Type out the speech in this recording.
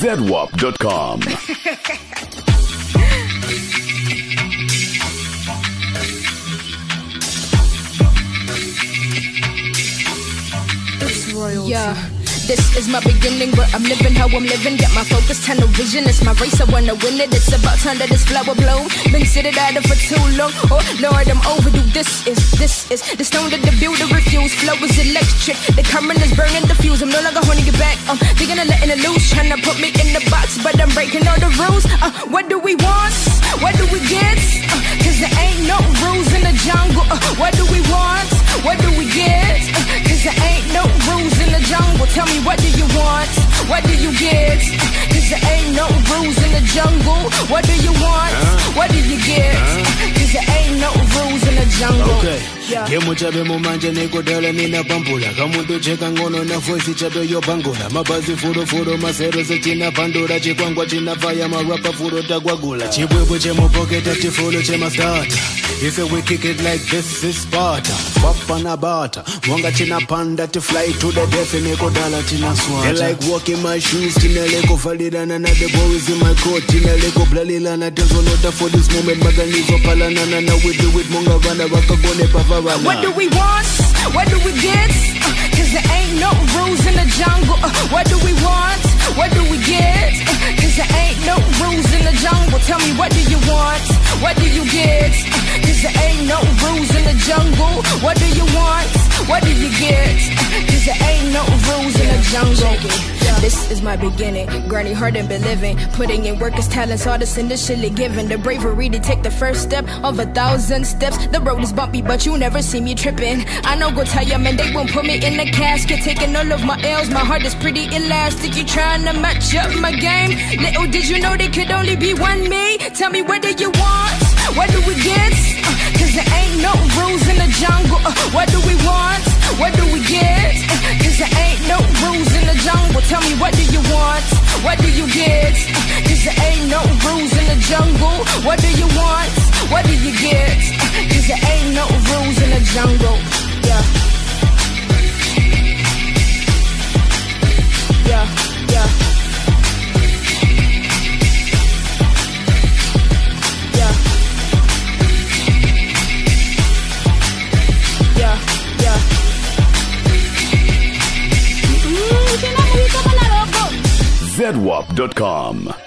ZWAP.com. It's royalty. Yeah. This is my beginning, but I'm living how I'm living. Get my focus, tunnel vision. It's my race, I wanna win it. It's about time that this flower bloom. Been sitting idle for too long. Oh Lord, I'm overdue. This is the stone that the builder refused. Flow is electric. The current is burning the fuse. I'm no longer holding it back. Thinking of letting it loose, trying to put me in the box, but I'm breaking all the rules. What do we want? What do we get? Cause there ain't no rules in the jungle. What do we want? What do we get? Cause there ain't no rules in the jungle. Tell me, what do you want? What do you get? Cause there ain't no rules in the jungle. What do you want? What do you get? Cause there ain't no rules in the jungle. Okay. Gemu chabe mumanje nikudala nina pampula kamuntu cheka ngono na voice chabe yo bangula mabazi furo masero se china pandura chikwangwa china fire marapa furo tagwagula chibwebwe chemo pocket atifulo chema starter. If we kick it like this is Sparta. Papa na bata mwanga china panda to fly to the death nikudala china swata. They like walking my shoes china leko validana na the boys in my coat china leko blalilana tezo nota for this moment maganizo palanana na we do it monga vana wakagone pava. What do we want? What do we get? Cause there ain't no rules in the jungle. What do we want? What do we get? Cause there ain't no rules in the jungle. Tell me, what do you want? What do you get? Cause there ain't no rules in the jungle. What do you want? What do you get? Cause there ain't no rules in the jungle. This is my beginning. Granny hard and been living. Putting in work as talents, artists initially given. The bravery to take the first step of 1,000 steps. The road is bumpy, but you never see me tripping. I know go tell ya, man, they won't put me in the casket. Taking all of my L's, my heart is pretty elastic. You trying to match up my game? Little did you know there could only be one me. Tell me, what do you want? What do we get? Cause there ain't no rules in the jungle. What do we want? What do we get? Cause there ain't no rules in the jungle. Tell me, what do you want? What do you get? Cause there ain't no rules in the jungle. What do you want? What do you get? Cause there ain't no rules in the jungle. Yeah. Yeah, yeah. Yeah. Yeah, yeah. ZWAP.com.